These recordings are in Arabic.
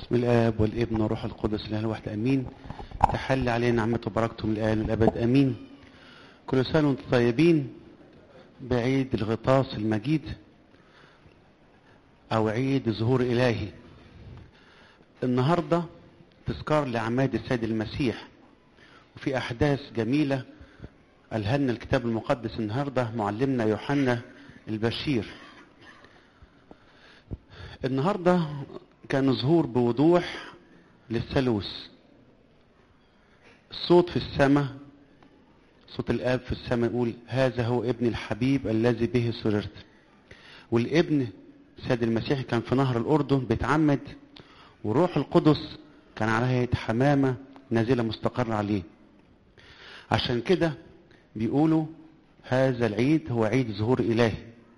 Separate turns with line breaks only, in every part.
باسم الآب والابن والروح القدس الإله الواحد أمين. تحل علينا نعمته وبركته من الآن والأبد أمين. كل سنة وانتم طيبين بعيد الغطاس المجيد أو عيد ظهور إلهي. النهاردة تذكار لأعماد السيد المسيح، وفي أحداث جميلة قالها لنا الكتاب المقدس النهاردة معلمنا يوحنا البشير. النهاردة كان ظهور بوضوح للثالوث. الصوت في السماء، صوت الآب في السماء يقول هذا هو ابن الحبيب الذي به سررت. والابن سيد المسيح كان في نهر الأردن بيتعمد، والروح القدس كان على هيئة حمامة نازلة مستقرة عليه. عشان كده بيقولوا هذا العيد هو عيد ظهور إلهي.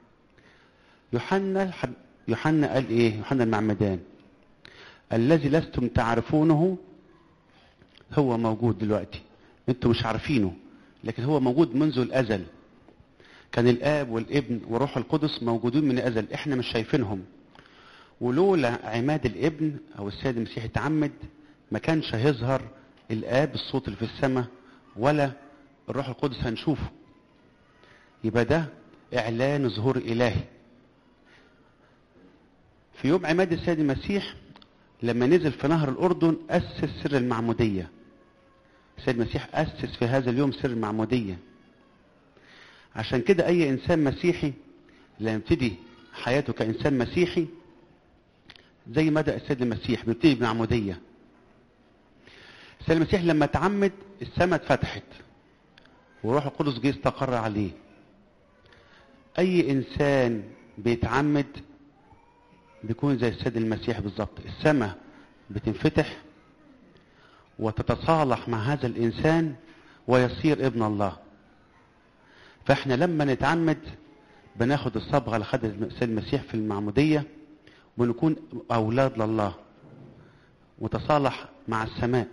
يوحنا قال ايه؟ يوحنا المعمدان الذي لستم تعرفونه هو موجود دلوقتي، انتم مش عارفينه لكن هو موجود منذ الازل. كان الاب والابن والروح القدس موجودين من الازل، احنا مش شايفينهم. ولولا عماد الابن او السيد المسيح اتعمد ما كانش هيظهر الاب الصوت اللي في السماء ولا الروح القدس هنشوفه. يبقى ده اعلان ظهور الهي. في يوم عماد السيد المسيح لما نزل في نهر الأردن أسس سر المعمودية. السيد المسيح أسس في هذا اليوم سر المعمودية. عشان كده أي إنسان مسيحي لما يبتدي حياته كإنسان مسيحي زي ما بدأ السيد المسيح بيبتدي بمعمودية. السيد المسيح لما تعمد السماء اتفتحت وروح القدس جه استقر عليه. أي إنسان بيتعمد بيكون زي السيد المسيح بالظبط، السماء بتنفتح وتتصالح مع هذا الإنسان ويصير ابن الله. فاحنا لما نتعمد بناخد الصبغة اللي خدها السيد المسيح في المعمودية ونكون أولاد لله وتصالح مع السماء.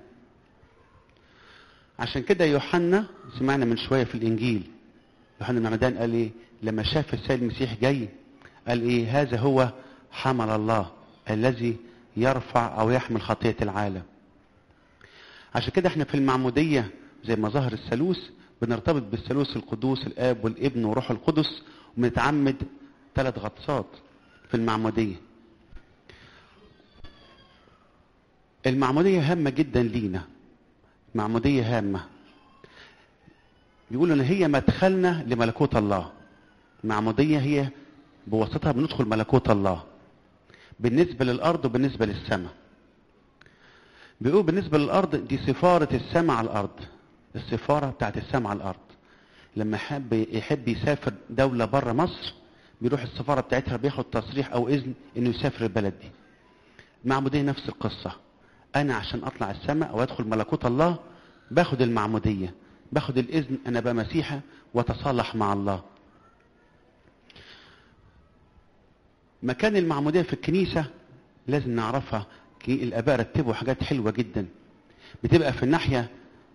عشان كده يوحنا سمعنا من شوية في الإنجيل، يوحنا المعمدان قال ايه لما شاف السيد المسيح جاي؟ قال ايه؟ هذا هو حمل الله الذي يرفع او يحمل خطية العالم. عشان كده احنا في المعمودية زي ما ظهر الثالوث بنرتبط بالثالوث القدوس الاب والابن وروح القدس، وبنتعمد 3 غطسات في المعمودية. المعمودية هامة جدا لينا، معمودية هامة. بيقولوا ان هي مدخلنا لملكوت الله. المعمودية هي بواسطها بندخل ملكوت الله بالنسبة للأرض وبالنسبة للسماء. بيقول بالنسبة للأرض دي سفارة السماء على الأرض، السفارة بتاعت السماء على الأرض. لما يحب يسافر دولة بره مصر بيروح السفارة بتاعتها بياخد تصريح أو إذن إنه يسافر البلد دي. المعمودية نفس القصة. أنا عشان أطلع السماء أو أدخل ملكوت الله باخد المعمودية، باخد الإذن أنا بقى مسيحة وأتصالح مع الله. مكان المعمودية في الكنيسة لازم نعرفها. الآباء رتبوا حاجات حلوة جدا. بتبقى في الناحية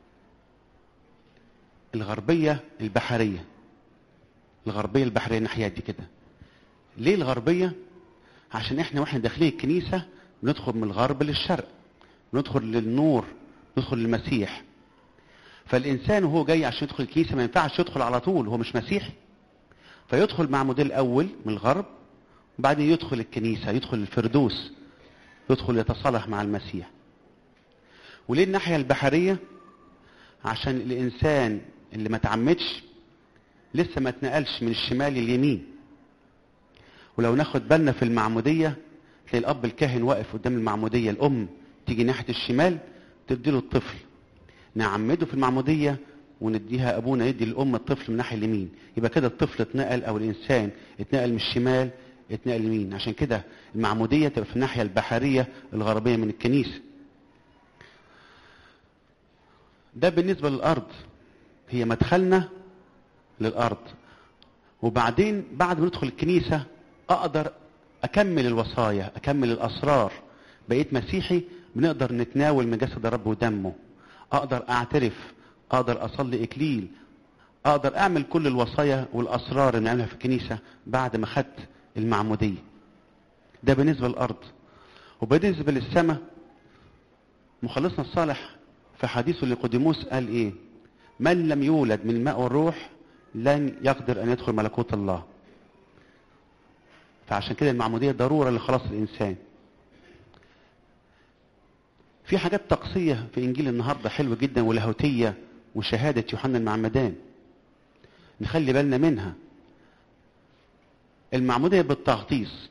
الغربية البحرية، الغربية البحرية الناحية دي كده. ليه الغربية؟ عشان احنا واحنا داخلين الكنيسة بندخل من الغرب للشرق، ندخل للنور، ندخل للمسيح. فالإنسان وهو جاي عشان يدخل الكنيسة ما ينفعش يدخل على طول، هو مش مسيحي. فيدخل معمودية الأول من الغرب وبعدين يدخل الكنيسة، يدخل الفردوس، يدخل يتصالح مع المسيح. وليه الناحية البحرية؟ عشان الإنسان اللي ما تعمدش لسه ما اتنقلش من الشمال لليمين. ولو ناخد بالنا في المعمودية تلاقي الأب الكاهن واقف قدام المعمودية، الأم تيجي ناحية الشمال تديله الطفل، نعمده في المعمودية ونديها أبونا يدي الأم الطفل من الناحية اليمين. يبقى كده الطفل اتنقل أو الإنسان اتنقل من الشمال اتنقل اليمين. عشان كده المعمودية تبقى في الناحية البحرية الغربية من الكنيسة. ده بالنسبة للأرض، هي مدخلنا للأرض. وبعدين بعد ما ندخل الكنيسة أقدر أكمل الوصايا، أكمل الأسرار. بقيت مسيحي بنقدر نتناول من جسد الرب ودمه، أقدر أعترف، أقدر أصلي إكليل، أقدر أعمل كل الوصايا والأسرار اللي نعملها في الكنيسة بعد ما خدت المعمودية. ده بالنسبة للأرض. وبالنسبة للسماء مخلصنا الصالح في حديثه لقديموس قال ايه؟ من لم يولد من الماء والروح لن يقدر ان يدخل ملكوت الله. فعشان كده المعمودية ضرورة لخلاص الانسان. في حاجات طقسية في انجيل النهاردة حلوة جدا ولاهوتية، وشهادة يوحنا المعمدان نخلي بالنا منها. المعمودية بالتغطيس،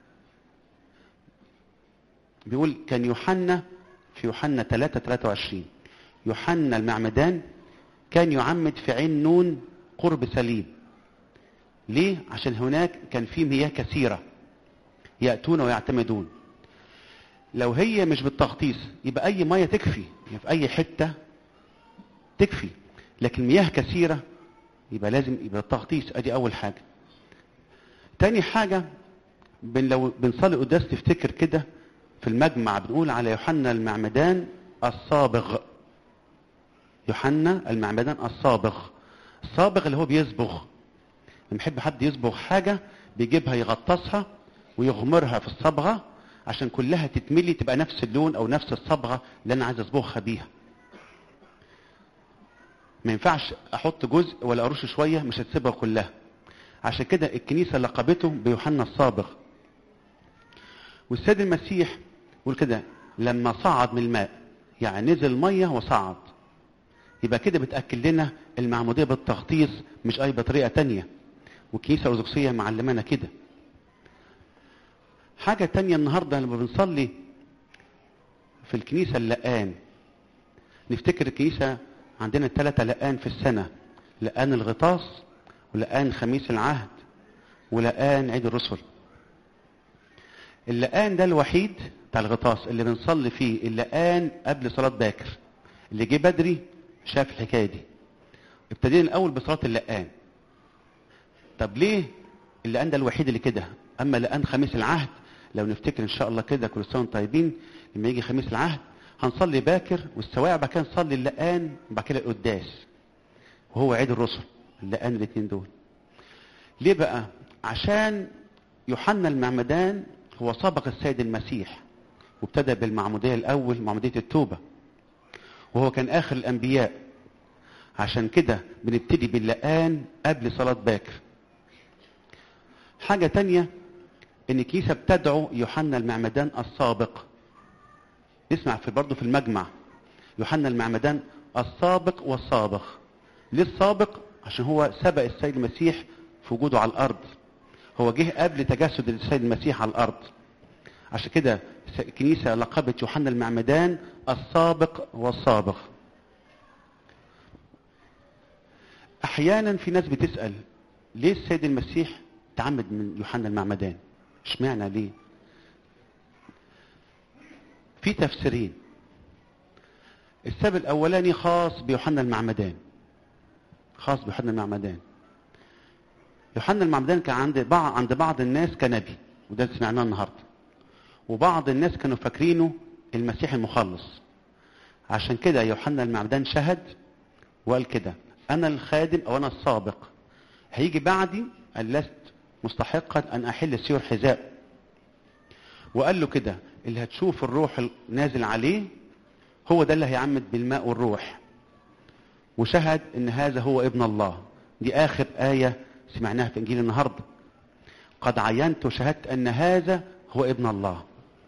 بيقول كان يوحنا في يوحنا 3:23 يوحنا المعمدان كان يعمد في عين نون قرب سليم. ليه؟ عشان هناك كان في مياه كثيرة يأتون ويعتمدون. لو هي مش بالتغطيس يبقى أي مياه تكفي، يعني في أي حتة تكفي، لكن مياه كثيرة يبقى لازم يبقى التغطيس. أدي أول حاجة. تاني حاجة، لو بنصلي قداس تفتكر كده في المجمع بنقول على يوحنا المعمدان الصابغ. يوحنا المعمدان الصابغ. الصابغ اللي هو بيصبغ. لما يحب حد يصبغ حاجة بيجيبها يغطسها ويغمرها في الصبغة عشان كلها تتملي تبقى نفس اللون او نفس الصبغة اللي انا عايز اصبغها بيها. ما ينفعش احط جزء ولا ارش شوية مش هتسيبها كلها. عشان كده الكنيسة لقبته بيوحنا الصابغ. والسيد المسيح يقول كده لما صعد من الماء، يعني نزل مية وصعد، يبقى كده بتأكد لنا المعمودية بالتغطيس مش أي بطريقة تانية. والكنيسة الأرثوذكسية معلمانا كده. حاجة تانية النهاردة لما بنصلي في الكنيسة اللقان، نفتكر الكنيسة عندنا 3 لقان في السنة: لقان الغطاس، ولقان خميس العهد، ولقان عيد الرسل. اللقان ده الوحيد بتاع الغطاس اللي بنصلي فيه اللقان قبل صلاة باكر. اللي جه بدري شاف الحكاية دي. ابتدينا الأول بصلاة اللقان. طب ليه اللقان ده الوحيد اللي كده؟ أما لقان خميس العهد لو نفتكر إن شاء الله كده كل سنة وانتم طيبين، لما يجي خميس العهد هنصلي باكر والسواعي، بعد كده نصلي اللقان، بعد كده القداس، وهو عيد الرسل. اللقان الاثنين دول ليه بقى؟ عشان يوحنا المعمدان هو سبق السيد المسيح وابتدى بالمعمودية الأول، معمودية التوبة، وهو كان آخر الأنبياء. عشان كده بنبتدي باللقان قبل صلاة باكر. حاجة تانية ان الكنيسة بتدعو يوحنا المعمدان السابق. نسمع برضه في المجمع يوحنا المعمدان السابق والسابق. ليه السابق؟ عشان هو سبق السيد المسيح في وجوده على الأرض. هو جه قبل تجسد السيد المسيح على الأرض. عشان كده الكنيسة لقبت يوحنا المعمدان السابق والسابق. أحيانا في ناس بتسأل ليه السيد المسيح تعمد من يوحنا المعمدان؟ اشمعنى ليه؟ في تفسيرين. السبب الأولاني خاص بيوحنا المعمدان. خاص بيوحنا المعمدان. يوحنا المعمدان كان عند بعض الناس كنبي، وده سمعناه النهارده. وبعض الناس كانوا فاكرينه المسيح المخلص. عشان كده يوحنا المعمدان شهد وقال كده: أنا الخادم أو أنا السابق، هيجي بعدي قال لست مستحقا أن أحل سيور حذاء. وقال له كده: اللي هتشوف الروح نازل عليه هو ده اللي هيعمد بالماء والروح. وشهد ان هذا هو ابن الله. دي اخر آية سمعناها في انجيل النهاردة: قد عينت وشهدت ان هذا هو ابن الله.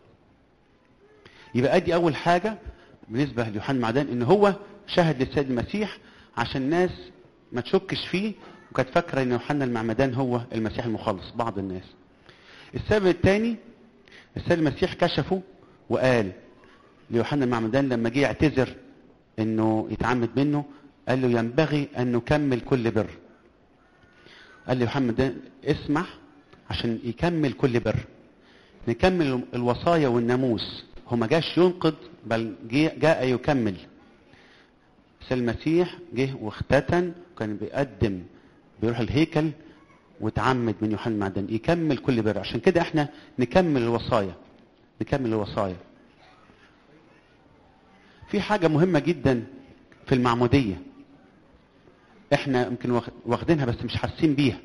يبقى ادي اول حاجة بالنسبة ليوحنا المعمدان، ان هو شهد للسيد المسيح عشان الناس ما تشكش فيه وكانت فاكرة ان يوحنا المعمدان هو المسيح المخلص. بعض الناس. السبب الثاني، السيد المسيح كشفه وقال ليوحنا المعمدان لما جه يعتذر انه يتعمد منه، قال له: ينبغي ان نكمل كل بر. قال ليوحنا المعمدان: اسمح عشان يكمل كل بر، نكمل الوصايا والناموس. هو ما جاش ينقض بل جاء يكمل. السيد المسيح جه واختتن وكان بيقدم، بيروح الهيكل وتعمد من يوحنا المعمدان يكمل كل بر. عشان كده احنا نكمل الوصايا، نكمل الوصايا. في حاجة مهمة جدا في المعمودية احنا يمكن واخدينها بس مش حاسين بيها.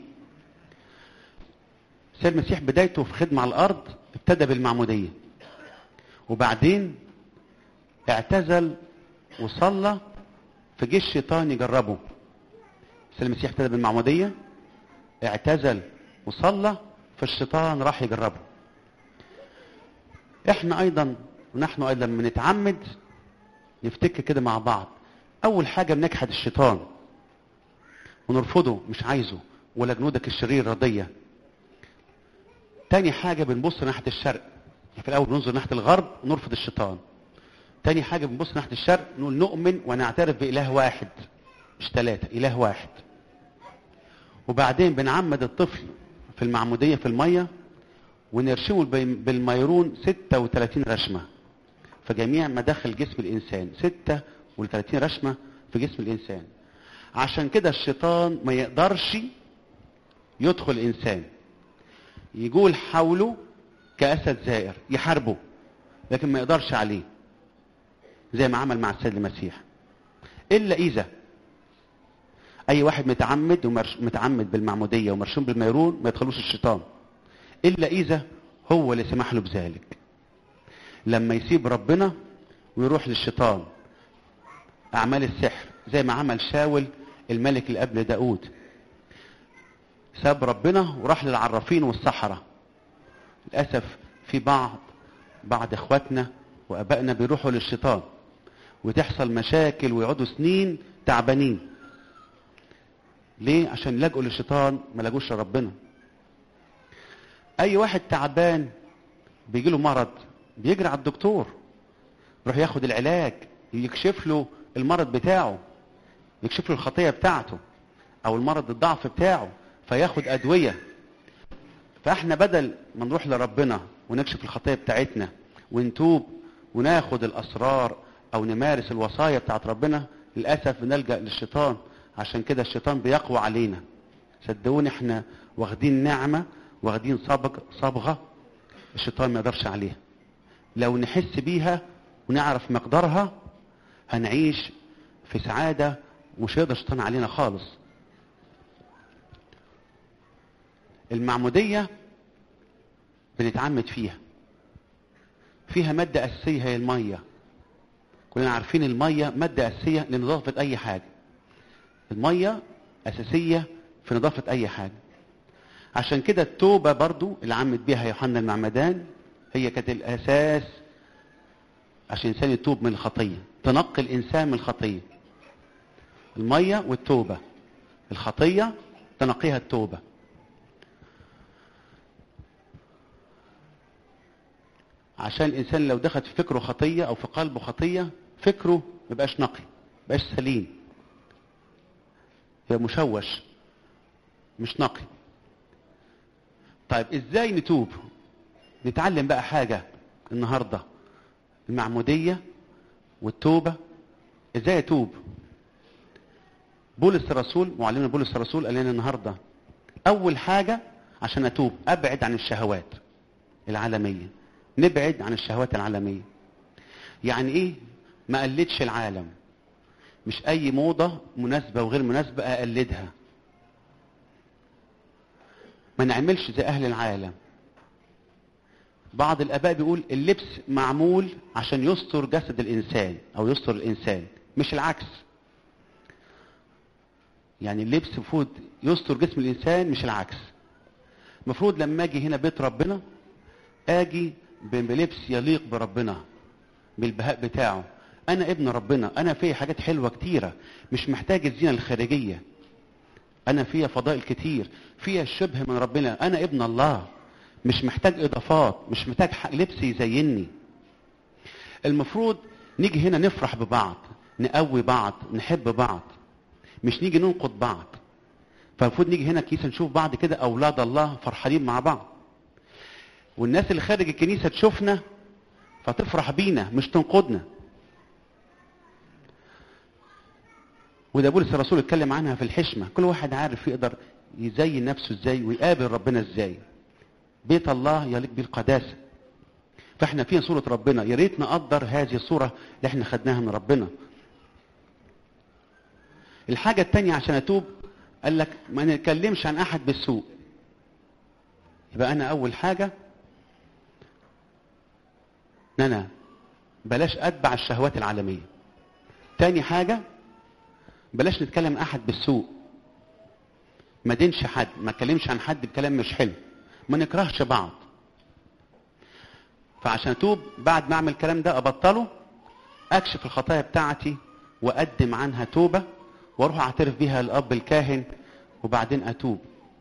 السيد المسيح بدايته في خدمة على الأرض ابتدى بالمعمودية، وبعدين اعتزل وصلى فجه الشيطان يجربه. سيد المسيح ابتدى بالمعمودية، اعتزل وصلى فالشيطان راح يجربه. احنا ايضا ونحن ايضا بنتعمد نفتكر كده مع بعض. اول حاجة بنجحد الشيطان ونرفضه، مش عايزه، ولا جنودك الشرير رضية. تاني حاجة بنبص ناحية الشرق، في الاول بننظر ناحية الغرب ونرفض الشيطان. تاني حاجة بنبص ناحية الشرق نقول نؤمن ونعترف بإله واحد مش ثلاثة، إله واحد. وبعدين بنعمد الطفل في المعمودية في المية ونرشمه بالميرون 36 رشمة في جميع مداخل جسم الإنسان، 36 رشمة في جسم الإنسان. عشان كده الشيطان ما يقدرش يدخل الإنسان، يقول حوله كأسد زائر يحاربه، لكن ما يقدرش عليه زي ما عمل مع السيد المسيح. إلا إذا أي واحد متعمد بالمعمودية ومرشوم بالميرون ما يدخلوش الشيطان، إلا إذا هو اللي سمح له بذلك. لما يسيب ربنا ويروح للشيطان، أعمال السحر زي ما عمل شاول الملك اللي قبل داود، ساب ربنا وراح للعرافين والسحرة. للأسف في بعض إخواتنا وأبائنا بيروحوا للشيطان وتحصل مشاكل ويقعدوا سنين تعبانين. ليه؟ عشان لجأوا للشيطان ما لجوش لربنا. أي واحد تعبان بيجيله مرض بيجري على الدكتور، يروح ياخد العلاج، يكشف له المرض بتاعه، يكشف له الخطية بتاعته أو المرض الضعف بتاعه، فياخد أدوية. فاحنا بدل ما نروح لربنا ونكشف الخطية بتاعتنا ونتوب وناخد الأسرار أو نمارس الوصايا بتاعت ربنا، للأسف بنلجأ للشيطان. عشان كده الشيطان بيقوى علينا. صدقوني احنا واخدين نعمة، واخدين صبغة الشيطان ما يقدرش عليها. لو نحس بيها ونعرف مقدارها هنعيش في سعادة، ومش هيقدر الشيطان علينا خالص. المعمودية بنتعمد فيها مادة أساسية هي المية. كلنا عارفين المية مادة أساسية لنظافة أي حاجة. المية أساسية في نظافة أي حاجة. عشان كده التوبة برضو اللي عمد بيها يوحنا المعمدان هي كانت الأساس عشان الإنسان يتوب من الخطية، تنقي الإنسان من الخطية. المية والتوبة، الخطية تنقيها التوبة. عشان الإنسان لو دخلت في فكره خطية أو في قلبه خطية، فكره مبقاش نقي، مبقاش سليم، يبقى مشوش مش نقي. طيب ازاي نتوب؟ نتعلم بقى حاجة النهاردة، المعمودية والتوبة. ازاي اتوب؟ بولس الرسول، معلمنا بولس الرسول قال لنا النهاردة اول حاجة عشان اتوب ابعد عن الشهوات العالمية. نبعد عن الشهوات العالمية. يعني ايه؟ ما اقلدش العالم، مش اي موضة مناسبة وغير مناسبة اقلدها. ما نعملش زي اهل العالم. بعض الاباء بيقول اللبس معمول عشان يستر جسد الانسان او يستر الانسان، مش العكس. يعني اللبس المفروض يستر جسم الانسان مش العكس. المفروض لما اجي هنا بيت ربنا اجي بلبس يليق بربنا، بالبهاء بتاعه. انا ابن ربنا، انا فيه حاجات حلوة كتيرة، مش محتاج الزينة الخارجية. انا فيها فضائل كتير، فيها الشبه من ربنا، انا ابن الله، مش محتاج اضافات، مش محتاج لبس يزينني. المفروض نيجي هنا نفرح ببعض، نقوي بعض، نحب بعض، مش نيجي ننقض بعض. فالمفروض نيجي هنا الكنيسة نشوف بعض كده اولاد الله فرحانين مع بعض، والناس اللي خارج الكنيسة تشوفنا فتفرح بينا مش تنقضنا. وده بولس الرسول اتكلم عنها في الحشمة. كل واحد عارف يقدر يزين نفسه ازاي ويقابل ربنا ازاي. بيت الله يليق بالقداسة، فاحنا فيها صورة ربنا. يا ريت نقدر هذه الصورة اللي احنا خدناها من ربنا. الحاجة التانية عشان اتوب قال لك ما نتكلمش عن احد بالسوء. يبقى انا اول حاجة ان انا بلاش اتبع الشهوات العالمية. تاني حاجة، بلاش نتكلم احد بالسوء، ما دينش حد، ما اتكلمش عن حد بكلام مش حلو، ما نكرهش بعض. فعشان اتوب بعد ما اعمل الكلام ده ابطله، اكشف الخطايا بتاعتي واقدم عنها توبة واروح اعترف بيها للاب الكاهن وبعدين اتوب.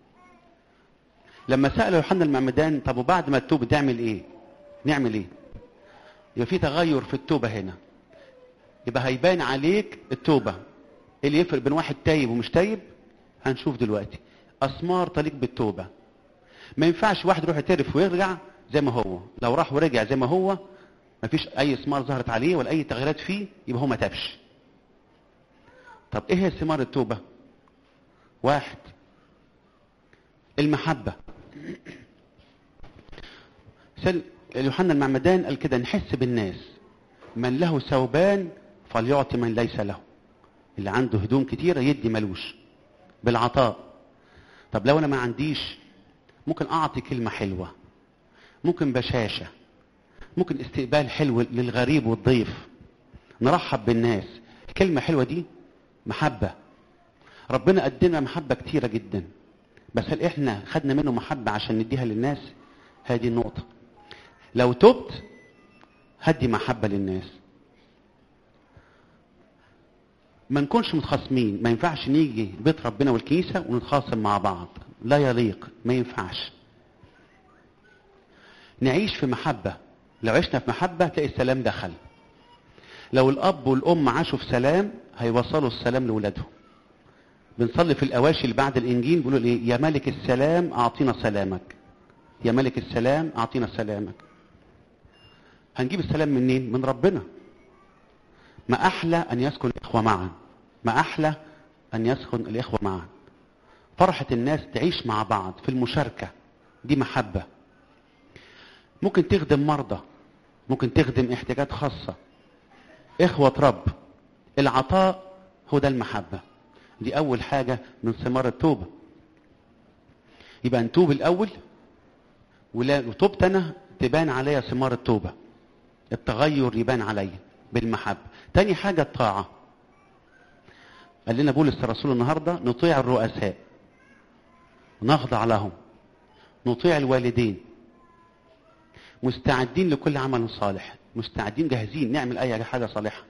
لما سأل يوحنا المعمدان طب وبعد ما تتوب تعمل ايه؟ نعمل ايه؟ يبقى في تغير في التوبة هنا، يبقى هيبان عليك التوبة. ايه اللي يفرق بين واحد تايب ومش تايب؟ هنشوف دلوقتي. اسمار تليق بالتوبة. ما ينفعش واحد يروح يعترف ويرجع زي ما هو، لو راح ورجع زي ما هو مفيش اي ثمار ظهرت عليه ولا اي تغييرات فيه، يبقى هو ما تابش. طب ايه هي ثمار التوبة؟ واحد، المحبة. يوحنا المعمدان قال كده نحس بالناس، من له ثوبان فليعطي من ليس له. اللي عنده هدوم كتيرة يدي ملوش، بالعطاء. طب لو انا ما عنديش، ممكن اعطي كلمة حلوة، ممكن بشاشة، ممكن استقبال حلو للغريب والضيف، نرحب بالناس. الكلمة حلوة دي محبة. ربنا قدمنا محبة كتيرة جدا، بس هل احنا خدنا منه محبة عشان نديها للناس؟ هذه النقطة. لو تبت هدي محبة للناس. ما نكونش متخاصمين، ما ينفعش نيجي بيت ربنا والكنيسة ونتخاصم مع بعض، لا يليق، ما ينفعش. نعيش في محبة. لو عشنا في محبة تلاقي السلام دخل. لو الأب والأم عاشوا في سلام هيوصلوا السلام لأولادهم. بنصلي في الأواشي اللي بعد الإنجيل بيقولوا إيه؟ يا ملك السلام أعطينا سلامك، يا ملك السلام أعطينا سلامك. هنجيب السلام منين؟ من ربنا. ما أحلى أن يسكن الإخوة معا، ما أحلى أن يسكن الإخوة معا. فرحة الناس تعيش مع بعض في المشاركة، دي محبة. ممكن تخدم مرضى، ممكن تخدم احتياجات خاصة، إخوة رب. العطاء هو ده المحبة. دي أول حاجة من ثمار التوبة. يبقى نتوب الأول، وتوبت أنا تبان عليا ثمار التوبة، التغير يبان عليا بالمحبة. تاني حاجة الطاعة. قال لنا بولس الرسول النهاردة نطيع الرؤساء، نخضع لهم، نطيع الوالدين، مستعدين لكل عمل صالح، مستعدين جاهزين نعمل أي حاجة صالحة.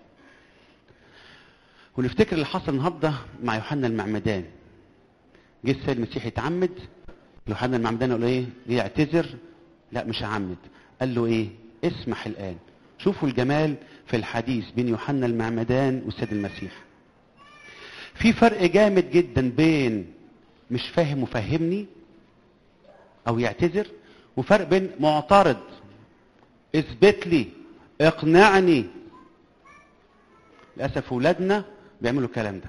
ونفتكر اللي حصل النهارده مع يوحنا المعمدان. جه السيد المسيح يتعمد، يوحنا المعمدان قال ايه؟ يعتذر، لا مش هعمد. قال له ايه؟ اسمح الآن. شوفوا الجمال في الحديث بين يوحنا المعمدان والسيد المسيح. في فرق جامد جدا بين مش فاهم وفهمني او يعتذر، وفرق بين معترض، اثبت لي، اقنعني. للاسف اولادنا بيعملوا الكلام ده.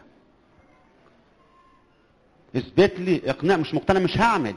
اثبت لي، اقنع، مش مقتنع مش هعمل.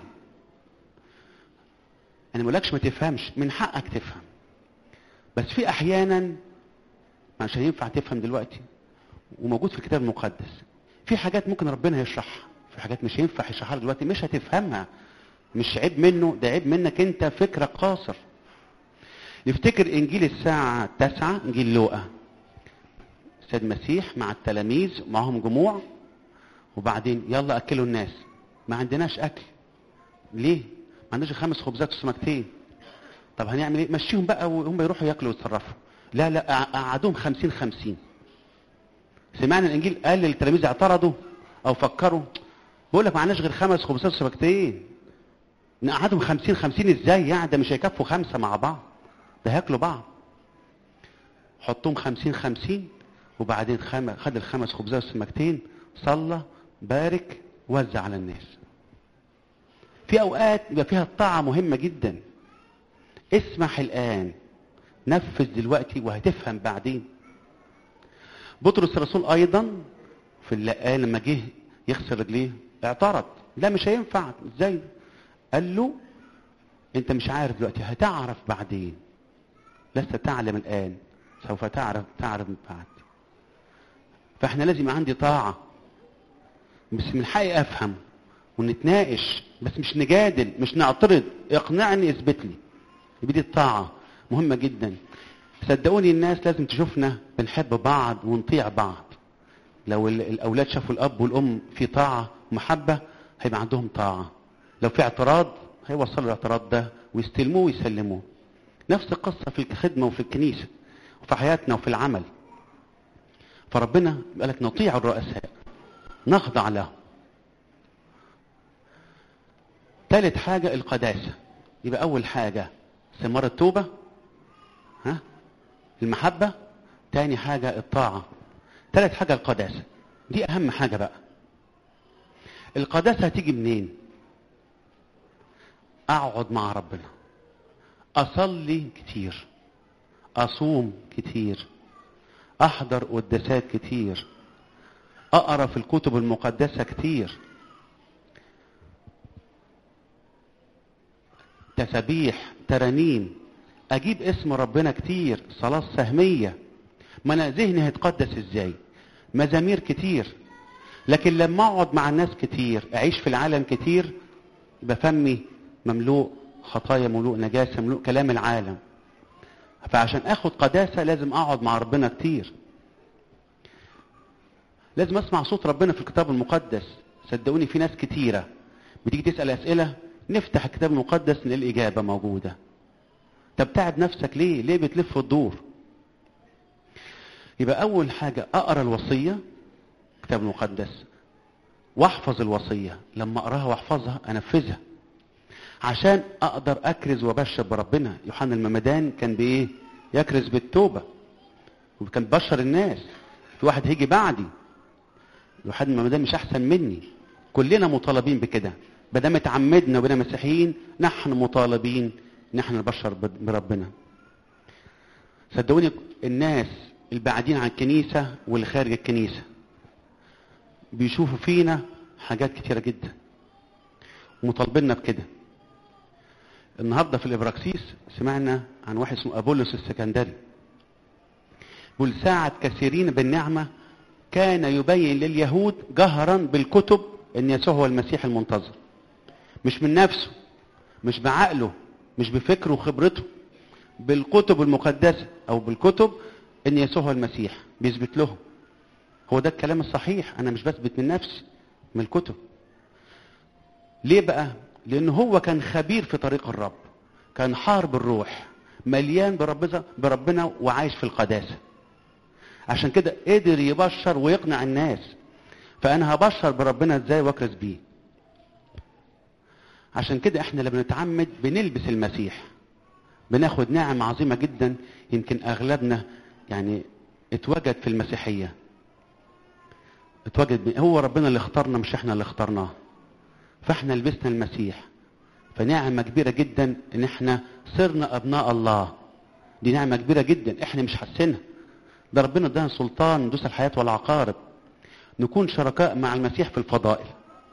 انا ما بقولكش ما تفهمش، من حقك تفهم، بس في احيانا مش هينفع تفهم دلوقتي، وموجود في الكتاب المقدس. في حاجات ممكن ربنا يشرحها، في حاجات مش هينفع يشرحها دلوقتي، مش هتفهمها. مش عيب منه، ده عيب منك انت، فكرك قاصر. نفتكر انجيل الساعة 9، انجيل لوقا. السيد المسيح مع التلاميذ معهم جموع، وبعدين يلا اكلوا الناس. ما عندناش اكل. ليه؟ ما عندناش 5 خبزات وسمكتين. طب هنعمل ايه؟ مشيهم بقى وهم يروحوا ياكلوا ويتصرفوا. لا لا، قعدوهم 50-50. سمعنا الانجيل قال للتلاميذ اعترضوا او فكروا، بقول لك ما عندناش غير 5 خبزات وسمكتين، نقعدهم 50-50 ازاي يعني؟ ده مش هيكفوا 5 مع بعض، ده هياكلوا بعض. حطهم 50-50، وبعدين خد ال5 خبزات وسمكتين، صلى، بارك، وزع على الناس. في اوقات يبقى فيها الطاعة مهمة جدا. اسمح الآن، نفذ دلوقتي وهتفهم بعدين. بطرس الرسول أيضا في اللقاء لما جه يغسل رجليه اعترض، لا مش هينفع، ازاي؟ قال له انت مش عارف دلوقتي، هتعرف بعدين، لست تعلم الآن، سوف تعرف بعد. فاحنا لازم عندي طاعة، بس من حقي افهم ونتناقش، بس مش نجادل، مش نعترض، اقنعني، اثبت لي. يبقى دي الطاعة مهمة جدا. صدقوني الناس لازم تشوفنا بنحب بعض ونطيع بعض. لو الاولاد شافوا الاب والام في طاعه ومحبه هيبقى عندهم طاعه. لو في اعتراض هيوصلوا الاعتراض ده ويستلموه ويسلموه. نفس القصه في الخدمه وفي الكنيسه وفي حياتنا وفي العمل. فربنا قال لك نطيع الرؤساء، نخضع لهم. ثالث حاجه القداسه. يبقى اول حاجه ثمار التوبه، المحبه. تاني حاجه الطاعه. ثالث حاجه القداسه. دي اهم حاجه بقى. القداسه هتيجي منين؟ اقعد مع ربنا، اصلي كتير، اصوم كتير، احضر قداسات كتير، اقرا في الكتب المقدسه كتير، تسابيح، ترانيم، اجيب اسم ربنا كتير، صلاه سهميه. ما انا ذهني هيتقدس ازاي؟ مزامير كتير. لكن لما اقعد مع الناس كتير، اعيش في العالم كتير، يبقى فمي مملوء خطايا، مملوء نجاسه، مملوء كلام العالم. فعشان اخد قداسه لازم اقعد مع ربنا كتير. لازم اسمع صوت ربنا في الكتاب المقدس. صدقوني في ناس كتيره بتيجي تسال اسئله، نفتح الكتاب المقدس نلاقي الاجابه موجوده. طب تعب نفسك ليه؟ ليه بتلف وتدور؟ يبقى اول حاجه اقرا الوصيه، الكتاب المقدس، واحفظ الوصيه. لما اقراها واحفظها انفذها عشان اقدر اكرز وابشر بربنا. يوحنا المعمدان كان بايه؟ يكرز بالتوبه، وكان بشر الناس. في واحد هيجي بعدي، يوحنا المعمدان مش احسن مني. كلنا مطالبين بكده. بدل اتعمدنا وبنا مسيحيين، نحن مطالبين ان احنا نبشر بربنا. صدقوني الناس البعيدين عن الكنيسه واللي خارج الكنيسه بيشوفوا فينا حاجات كتيره جدا ومطالبيننا بكده. النهارده في الابراكسيس سمعنا عن واحد اسمه ابولس السكندري، بيقول ساعد كثيرين بالنعمه، كان يبين لليهود جهرا بالكتب ان يسوع هو المسيح المنتظر. مش من نفسه، مش بعقله، مش بفكره وخبرته، بالكتب المقدسه او بالكتب ان يسوع هو المسيح. بيثبت لهم. هو ده الكلام الصحيح، انا مش بثبت من نفسي، من الكتب. ليه بقى؟ لأنه هو كان خبير في طريق الرب، كان حارب الروح، مليان بربنا وعايش في القداسة. عشان كده قدر يبشر ويقنع الناس. فأنا هبشر بربنا ازاي واكرز بيه؟ عشان كده احنا لما نتعمد بنلبس المسيح، بناخد نعم عظيمة جدا. يمكن أغلبنا يعني اتوجد في المسيحية، اتوجد هو ربنا اللي اختارنا، مش احنا اللي اخترناه. فاحنا لبسنا المسيح، فنعمة كبيرة جدا ان احنا صرنا ابناء الله. دي نعمة كبيرة جدا احنا مش حاسينها. ده ربنا ادانا سلطان ندوس الحياة والعقارب، نكون شركاء مع المسيح في الفضائل.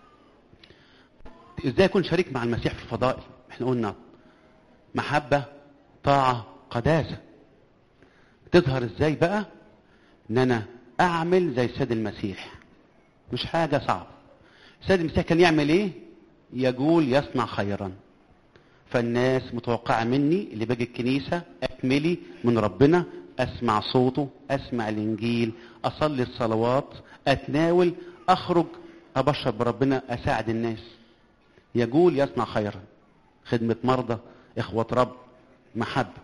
ازاي اكون شريك مع المسيح في الفضائل؟ احنا قلنا محبة، طاعة، قداسة. تظهر ازاي بقى؟ ان انا اعمل زي السيد المسيح. مش حاجة صعبة. السيد المسيح كان يعمل ايه؟ يقول يصنع خيرا. فالناس متوقعة مني اللي باجي الكنيسة اكملي من ربنا، اسمع صوته، اسمع الانجيل، اصلي الصلوات، اتناول، اخرج ابشر بربنا، اساعد الناس. يقول يصنع خيرا. خدمة مرضى، اخوة رب، محبة.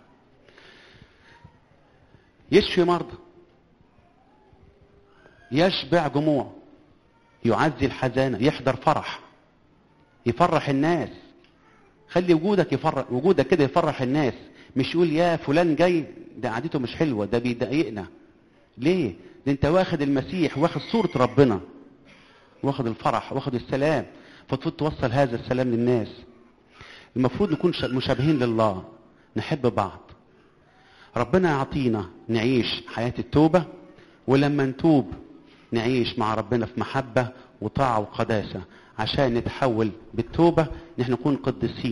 يشفي مرضى، يشبع جموع، يعزي الحزانة، يحضر فرح، يفرح الناس. خلي وجودك يفرح، وجودك كده يفرح الناس. مش يقول يا فلان جاي ده قعدته مش حلوة، ده بيضايقنا. ليه؟ ده انت واخد المسيح، واخد صورة ربنا، واخد الفرح، واخد السلام، فتفوت توصل هذا السلام للناس. المفروض نكون مشابهين لله، نحب بعض. ربنا يعطينا نعيش حياة التوبة، ولما نتوب نعيش مع ربنا في محبة وطاعة وقداسة، عشان نتحول بالتوبة نحن نكون قديسين.